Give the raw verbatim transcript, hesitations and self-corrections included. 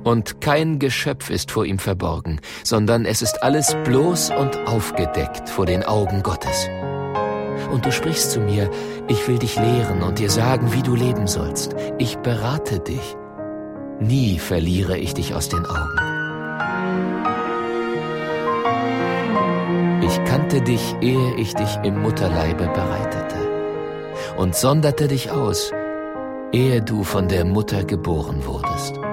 Und kein Geschöpf ist vor ihm verborgen, sondern es ist alles bloß und aufgedeckt vor den Augen Gottes. Und du sprichst zu mir, ich will dich lehren und dir sagen, wie du leben sollst. Ich berate dich. Nie verliere ich dich aus den Augen. Ich kannte dich, ehe ich dich im Mutterleibe bereitete, und sonderte dich aus, ehe du von der Mutter geboren wurdest.